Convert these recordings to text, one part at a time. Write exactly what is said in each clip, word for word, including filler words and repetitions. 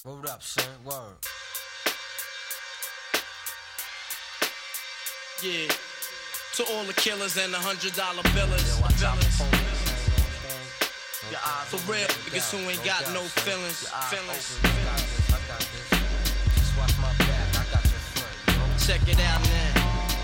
Word up, son. Word. Yeah. To all the killers and the hundred dollar billers. Yo, watch out for police, man, you know what I'm saying? Your eyes for real, niggas who ain't got no feelings. Feelings. I got this, I got this. Just watch my back, I got your front, you know? Check it out now.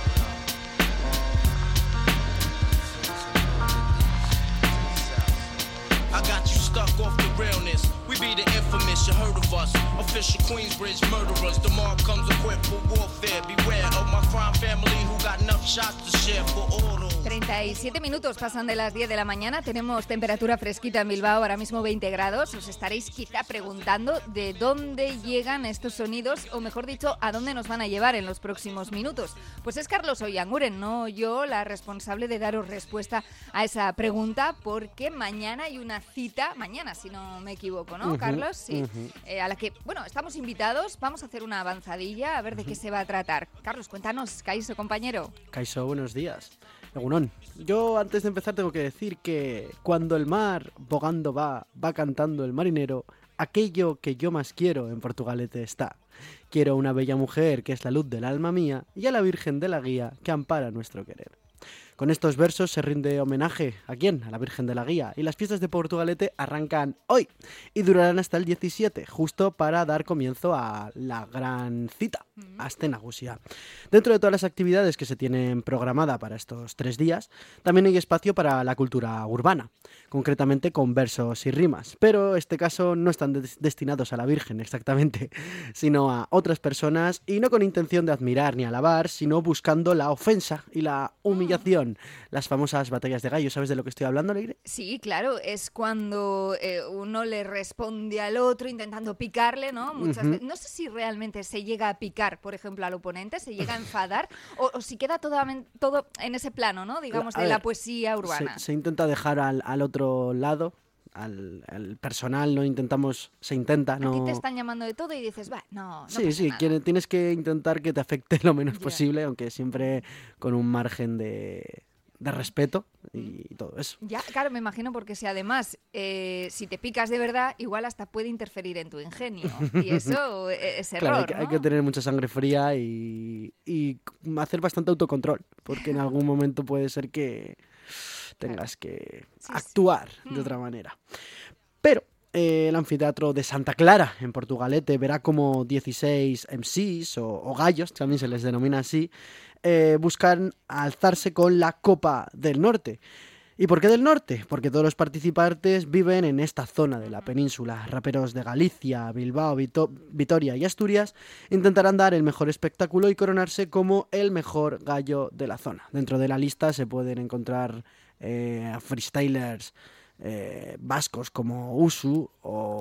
I got you stuck off the realness. We be the infamous, you heard of us. Official Queensbridge murderers. The mark comes equipped for warfare. Beware of my crime family who got enough shots to share for all those. treinta y siete minutos pasan de las diez de la mañana. Tenemos temperatura fresquita en Bilbao, ahora mismo veinte grados. Os estaréis quizá preguntando de dónde llegan estos sonidos, o mejor dicho, a dónde nos van a llevar en los próximos minutos. Pues es Carlos Oianguren, no yo, la responsable de daros respuesta a esa pregunta, porque mañana hay una cita, mañana si no me equivoco, ¿no, uh-huh, Carlos? Sí, uh-huh. eh, a la que, bueno, estamos invitados, vamos a hacer una avanzadilla a ver de qué se va a tratar. Carlos, cuéntanos, Kaiso, compañero. Kaiso, buenos días. Egunon. Yo antes de empezar tengo que decir que cuando el mar bogando va, va cantando el marinero, aquello que yo más quiero en Portugalete está. Quiero una bella mujer que es la luz del alma mía y a la Virgen de la Guía que ampara nuestro querer. Con estos versos se rinde homenaje ¿a quién? A la Virgen de la Guía, y las fiestas de Portugalete arrancan hoy y durarán hasta el diecisiete, justo para dar comienzo a la gran cita, Aste Nagusia. Dentro de todas las actividades que se tienen programada para estos tres días, también hay espacio para la cultura urbana, concretamente con versos y rimas, pero en este caso no están des- destinados a la Virgen exactamente, sino a otras personas, y no con intención de admirar ni alabar, sino buscando la ofensa y la humillación. Las famosas batallas de gallos, ¿sabes de lo que estoy hablando, Leire? Sí, claro, es cuando eh, uno le responde al otro intentando picarle, ¿no? Muchas Ujú. veces. No sé si realmente se llega a picar, por ejemplo, al oponente, se llega a enfadar, o, o si queda todo, todo en ese plano, ¿no? Digamos, A de la ver, poesía urbana. Se, se intenta dejar al, al otro lado, al, al personal, no intentamos, se intenta, A no... ti te están llamando de todo y dices, va, no, no Sí, pasa sí, nada. quiere- tienes que intentar que te afecte lo menos Ya. posible, aunque siempre con un margen de, de respeto y todo eso. Ya, claro, me imagino, porque si además, eh, si te picas de verdad, igual hasta puede interferir en tu ingenio. Y eso es error, Claro, hay que, hay ¿no? que tener mucha sangre fría y, y hacer bastante autocontrol, porque en algún momento puede ser que tengas que Sí, sí. actuar Mm. de otra manera. Pero eh, el anfiteatro de Santa Clara, en Portugalete, verá como dieciséis M Cs o, o gallos, también se les denomina así, eh, buscan alzarse con la Copa del Norte. ¿Y por qué del norte? Porque todos los participantes viven en esta zona de la península. Raperos de Galicia, Bilbao, Vito- Vitoria y Asturias intentarán dar el mejor espectáculo y coronarse como el mejor gallo de la zona. Dentro de la lista se pueden encontrar eh, freestylers eh, vascos como Usu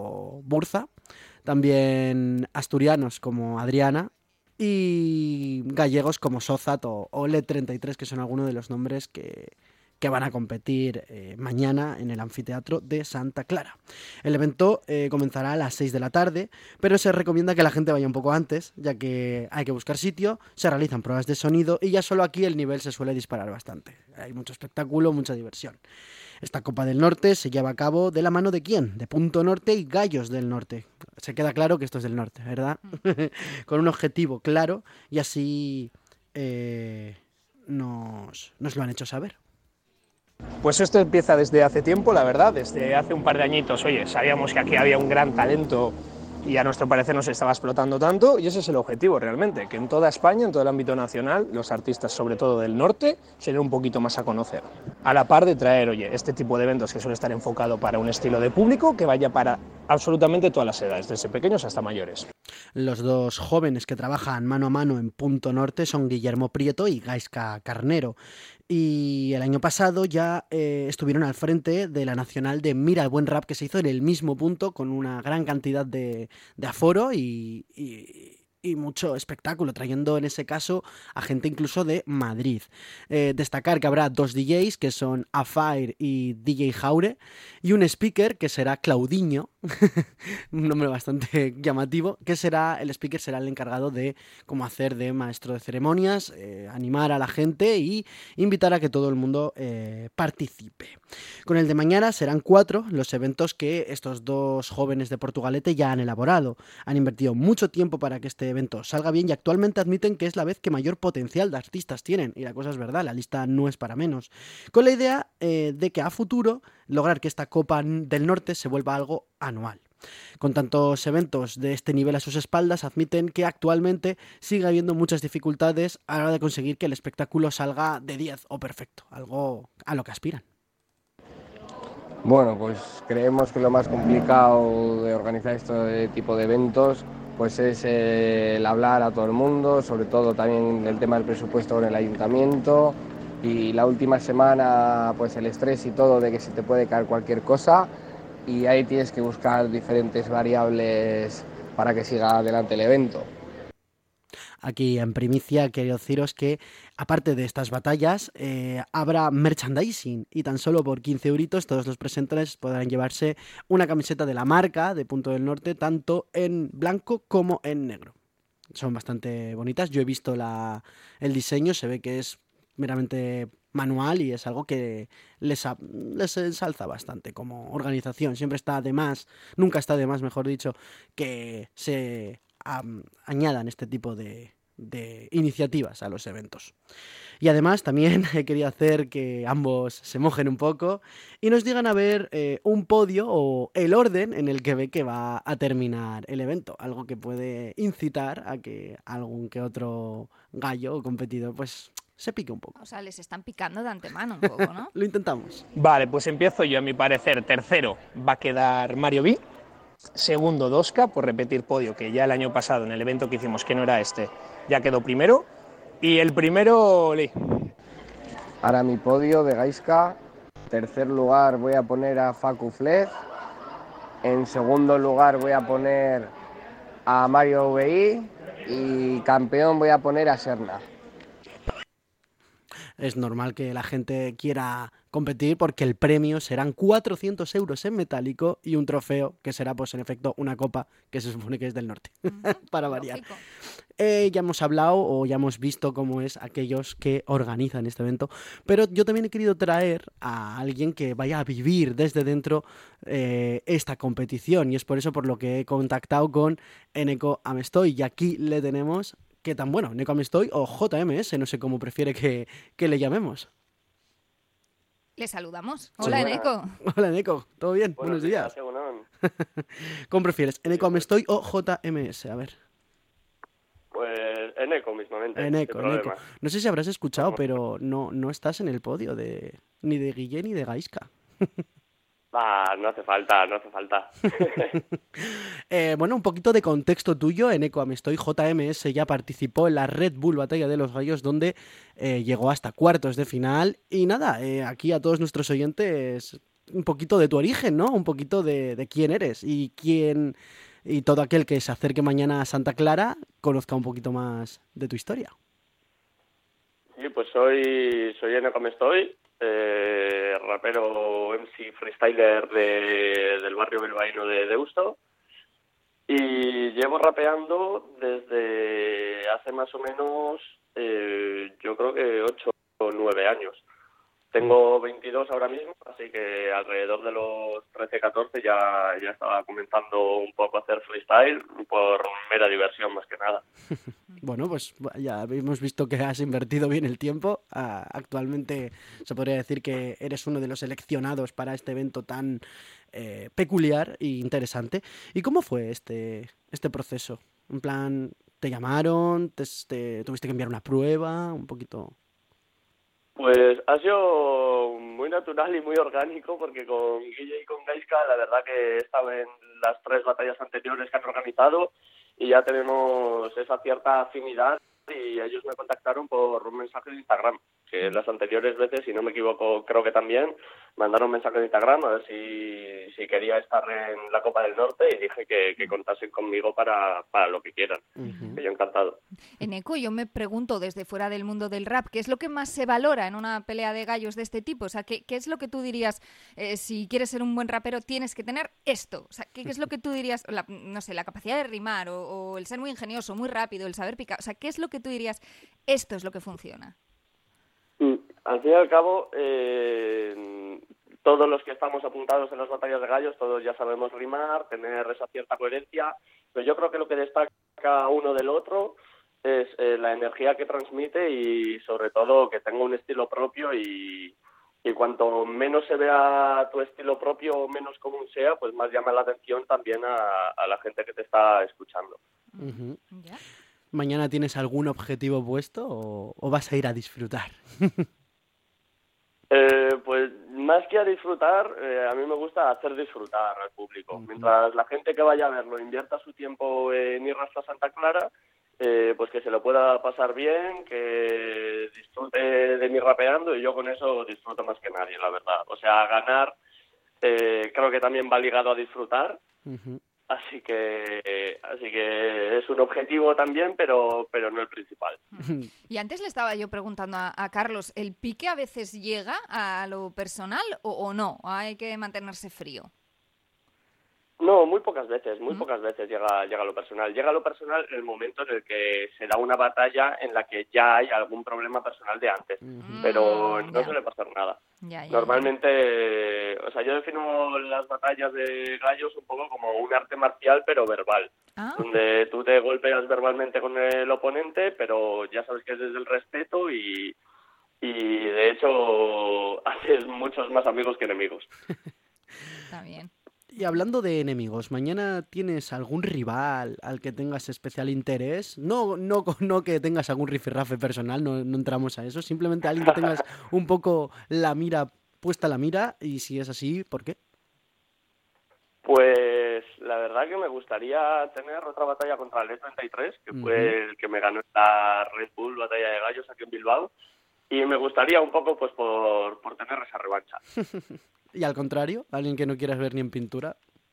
o Burza, también asturianos como Adriana y gallegos como Sozat o, o L treinta y tres, que son algunos de los nombres que, que van a competir eh, mañana en el anfiteatro de Santa Clara. El evento eh, comenzará a las seis de la tarde, pero se recomienda que la gente vaya un poco antes, ya que hay que buscar sitio, se realizan pruebas de sonido y ya solo aquí el nivel se suele disparar bastante. Hay mucho espectáculo, mucha diversión. Esta Copa del Norte se lleva a cabo de la mano de ¿quién? De Punto Norte y Gallos del Norte. Se queda claro que esto es del norte, ¿verdad? Con un objetivo claro, y así eh, nos, nos lo han hecho saber. Pues esto empieza desde hace tiempo, la verdad, desde hace un par de añitos. Oye, sabíamos que aquí había un gran talento y a nuestro parecer no se estaba explotando tanto, y ese es el objetivo realmente, que en toda España, en todo el ámbito nacional, los artistas, sobre todo del norte, se den un poquito más a conocer. A la par de traer, oye, este tipo de eventos que suele estar enfocado para un estilo de público que vaya para absolutamente todas las edades, desde pequeños hasta mayores. Los dos jóvenes que trabajan mano a mano en Punto Norte son Guillermo Prieto y Gaisca Carnero. Y el año pasado ya eh, estuvieron al frente de la nacional de Mira el Buen Rap, que se hizo en el mismo punto con una gran cantidad de, de aforo y, y, y mucho espectáculo, trayendo en ese caso a gente incluso de Madrid. Eh, destacar que habrá dos D Js, que son Afire y D J Jaure, y un speaker, que será Claudinho, un nombre bastante llamativo, que será, el speaker será el encargado de cómo hacer de maestro de ceremonias, eh, animar a la gente y invitar a que todo el mundo eh, participe. Con el de mañana serán cuatro los eventos que estos dos jóvenes de Portugalete ya han elaborado. Han invertido mucho tiempo para que este evento salga bien y actualmente admiten que es la vez que mayor potencial de artistas tienen, y la cosa es verdad, la lista no es para menos, con la idea eh, de que a futuro lograr que esta Copa del Norte se vuelva algo anual. Con tantos eventos de este nivel a sus espaldas, admiten que actualmente sigue habiendo muchas dificultades a la hora de conseguir que el espectáculo salga de diez o perfecto, algo a lo que aspiran. Bueno, pues creemos que lo más complicado de organizar este tipo de eventos pues es el hablar a todo el mundo, sobre todo también el tema del presupuesto con el ayuntamiento, y la última semana pues el estrés y todo de que se te puede caer cualquier cosa, y ahí tienes que buscar diferentes variables para que siga adelante el evento. Aquí en primicia quiero deciros que aparte de estas batallas eh, habrá merchandising, y tan solo por quince euritos todos los presentes podrán llevarse una camiseta de la marca de Punto del Norte, tanto en blanco como en negro. Son bastante bonitas, yo he visto la, el diseño, se ve que es meramente manual y es algo que les, les ensalza bastante como organización. Siempre está de más, nunca está de más, mejor dicho, que se um, añadan este tipo de, de iniciativas a los eventos. Y además también he querido hacer que ambos se mojen un poco y nos digan a ver eh, un podio o el orden en el que ve que va a terminar el evento, algo que puede incitar a que algún que otro gallo o competidor pues se pique un poco. O sea, les están picando de antemano un poco, ¿no? Lo intentamos. Vale, pues empiezo yo, a mi parecer. Tercero va a quedar Mario B. Segundo, Doska, por repetir podio, que ya el año pasado en el evento que hicimos, que no era este, ya quedó primero. Y el primero, Lee. Ahora mi podio de Gaiska. Tercer lugar voy a poner a Facu Flez. En segundo lugar voy a poner a Mario V I. Y campeón voy a poner a Serna. Es normal que la gente quiera competir porque el premio serán cuatrocientos euros en metálico y un trofeo que será, pues en efecto, una copa que se supone que es del norte, para variar. Eh, ya hemos hablado o ya hemos visto cómo es aquellos que organizan este evento, pero yo también he querido traer a alguien que vaya a vivir desde dentro eh, esta competición, y es por eso por lo que he contactado con Eneko Amestoy, y aquí le tenemos. ¿Qué tan bueno? ¿Eneko Amestoy o J M S? No sé cómo prefiere que, que le llamemos. Le saludamos. Hola, Eneko. Hola, Eneko. ¿Todo bien? Buenos, Buenos días. días. ¿Cómo prefieres? ¿Eneko Amestoy o J M S? A ver. Pues Eneko mismamente. Eneko, Eneko. No sé si habrás escuchado, pero no, no estás en el podio de ni de Guillén ni de Gaiska. Ah, no hace falta, no hace falta. eh, bueno, un poquito de contexto tuyo. Eneko Amestoy, J M S, ya participó en la Red Bull Batalla de los Gallos, donde eh, llegó hasta cuartos de final. Y nada, eh, aquí a todos nuestros oyentes, un poquito de tu origen, ¿no? Un poquito de, de quién eres y quién, y todo aquel que se acerque mañana a Santa Clara conozca un poquito más de tu historia. Sí, pues soy, soy Eneko Amestoy. Eh, rapero, M C, freestyler de, del barrio bilbaíno de Deusto, y llevo rapeando desde hace más o menos eh, yo creo que ocho o nueve años. Tengo veintidós ahora mismo, así que alrededor de los trece, catorce ya, ya estaba comenzando un poco a hacer freestyle por mera diversión más que nada. Bueno, pues ya hemos visto que has invertido bien el tiempo. Uh, actualmente se podría decir que eres uno de los seleccionados para este evento tan eh, peculiar e interesante. ¿Y cómo fue este, este proceso? En plan, ¿te llamaron? Te, te, ¿Tuviste que enviar una prueba? Un poquito... Pues ha sido muy natural y muy orgánico, porque con Guille y con Gaiska la verdad que he estado en las tres batallas anteriores que han organizado y ya tenemos esa cierta afinidad, y ellos me contactaron por un mensaje de Instagram. que las anteriores veces, si no me equivoco, creo que también, mandaron un mensaje de Instagram a ver si, si quería estar en la Copa del Norte y dije que, que contasen conmigo para, para lo que quieran. Uh-huh. Que yo encantado. Eneco, yo me pregunto desde fuera del mundo del rap, ¿qué es lo que más se valora en una pelea de gallos de este tipo? O sea, ¿qué, qué es lo que tú dirías, eh, si quieres ser un buen rapero tienes que tener esto? O sea, ¿qué, qué es lo que tú dirías, la, no sé, la capacidad de rimar o, o el ser muy ingenioso, muy rápido, el saber picar? O sea, ¿qué es lo que tú dirías, esto es lo que funciona? Al fin y al cabo, eh, todos los que estamos apuntados en las batallas de gallos, todos ya sabemos rimar, tener esa cierta coherencia, pero yo creo que lo que destaca uno del otro es eh, la energía que transmite y sobre todo que tenga un estilo propio y, y cuanto menos se vea tu estilo propio o menos común sea, pues más llama la atención también a, a la gente que te está escuchando. Uh-huh. ¿Ya? ¿Mañana tienes algún objetivo puesto o, o vas a ir a disfrutar? eh, pues más que a disfrutar, eh, a mí me gusta hacer disfrutar al público. Uh-huh. Mientras la gente que vaya a verlo invierta su tiempo en ir hasta Santa Clara, eh, pues que se lo pueda pasar bien, que disfrute de mi rapeando y yo con eso disfruto más que nadie, la verdad. O sea, ganar eh, creo que también va ligado a disfrutar. Uh-huh. Así que así que es un objetivo también, pero pero no el principal. Y antes le estaba yo preguntando a, a Carlos, ¿el pique a veces llega a lo personal o, o no? ¿Hay que mantenerse frío? No, muy pocas veces, muy ¿Mm? pocas veces llega, llega a lo personal. Llega a lo personal el momento en el que se da una batalla en la que ya hay algún problema personal de antes, mm, pero no ya. suele pasar nada. Ya, ya, Normalmente, ya. o sea, yo defino las batallas de gallos un poco como un arte marcial, pero verbal, ah. donde tú te golpeas verbalmente con el oponente, pero ya sabes que es desde el respeto y, y de hecho haces muchos más amigos que enemigos. Está bien. Y hablando de enemigos, ¿mañana tienes algún rival al que tengas especial interés? No, no, no que tengas algún rifirrafe personal, no, no entramos a eso. Simplemente alguien que tengas un poco la mira, puesta la mira, y si es así, ¿por qué? Pues la verdad que me gustaría tener otra batalla contra el E treinta y tres, que uh-huh. fue el que me ganó la Red Bull Batalla de Gallos aquí en Bilbao, y me gustaría un poco pues por, por tener esa revancha. ¿Y al contrario? ¿Alguien que no quieras ver ni en pintura?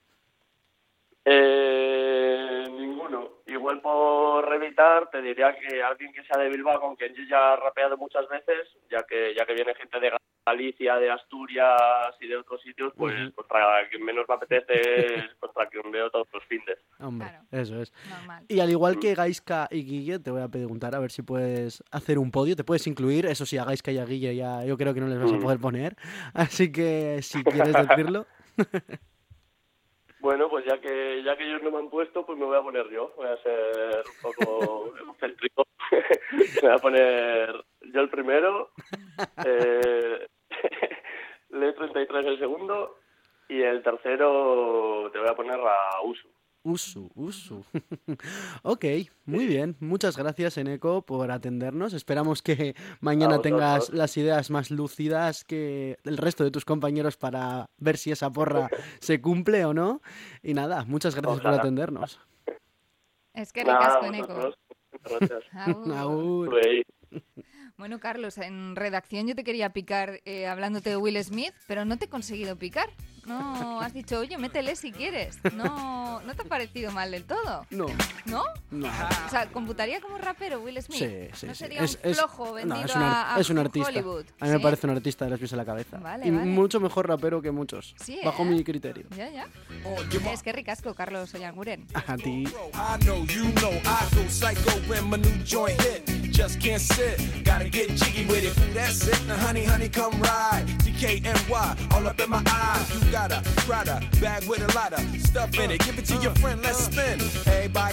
Eh, ninguno. Igual por evitar, te diría que alguien que sea de Bilbao, con quien yo ya he rapeado muchas veces, ya que ya que viene gente de Galicia, de Asturias y de otros sitios, pues uh-huh. contra quien menos me apetece es contra quien veo todos los fines. Hombre, claro. Eso es. Normal. Y al igual que Gaizka y Guille, te voy a preguntar a ver si puedes hacer un podio, te puedes incluir, eso sí, a Gaizka y a Guille ya yo creo que no les vas a poder poner, así que si quieres decirlo... Bueno, pues ya que ya que ellos no me han puesto, pues me voy a poner yo. Voy a ser un poco excéntrico. Me voy a poner yo el primero, eh, el E treinta y tres el segundo y el tercero te voy a poner a Usu. Usu, Usu. Ok, muy bien. Muchas gracias, Eneco, por atendernos. Esperamos que mañana tengas las ideas más lúcidas que el resto de tus compañeros para ver si esa porra se cumple o no. Y nada, muchas gracias Ojalá. por atendernos. Es que ricasco, Eneco. Gracias. Agur. Bueno, Carlos, en redacción yo te quería picar eh, hablándote de Will Smith, pero no te he conseguido picar. No, has dicho, oye, métele si quieres. No, ¿no te ha parecido mal del todo? No. ¿No? No. O sea, ¿computaría como rapero Will Smith? Sí, sí, ¿No sí. sería es, un flojo es, vendido no, es un, ar- a, a es un artista. Hollywood? A mí me ¿Sí? parece un artista de los pies a la cabeza. Vale, y vale. mucho mejor rapero que muchos. Sí, bajo ¿eh? mi criterio. Ya, ya. Es que ricasco, Carlos Oyanguren. A ti. I know, you know, I go psycho when my new joint hit. Just can't sit, gotta get jiggy with it. That's it, now honey, honey, come ride. D K N Y, all up in my eyes. You got a Prada bag with a lot of stuff in it. Give it to your friend, let's spin. Everybody